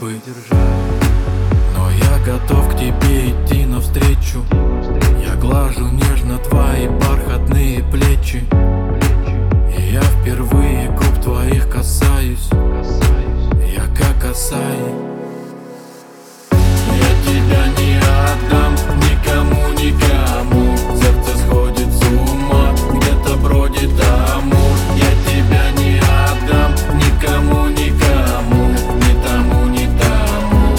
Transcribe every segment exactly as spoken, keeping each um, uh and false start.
бы, но я готов к тебе идти навстречу. Я глажу нежно твои бархатные плечи, и я впервые губ твоих касаюсь. Я как Асаи. Я тебя не отдам никому, никому. Сердце сходит с ума, где-то бродит амур. Я тебя не отдам никому, никому, ни тому, ни тому.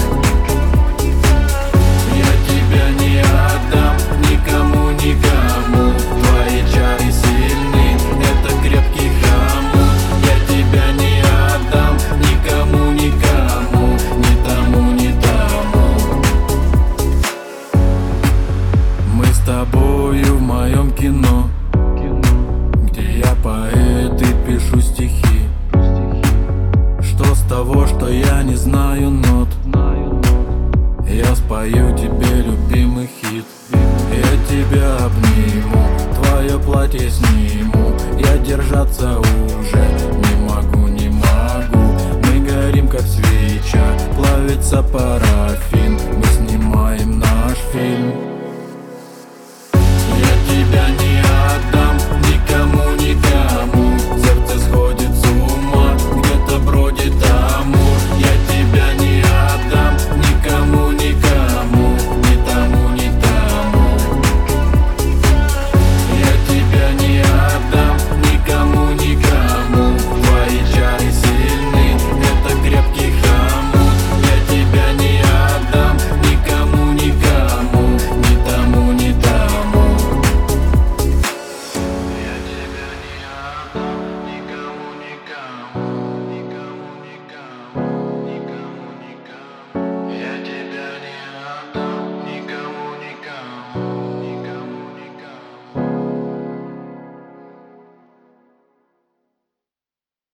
Я тебя не отдам никому, никому. Твои чары сильны, это крепкий хомут. Я тебя не отдам никому, никому, ни тому, ни тому. Мы с тобою в моем кино, где я поэт и пишу стихи. Что с того, что я не знаю нот? Я спою тебе любимый хит. Я тебя обниму, твое платье сниму. Я держаться уже не могу, не могу. Мы горим как свеча, плавится парафин.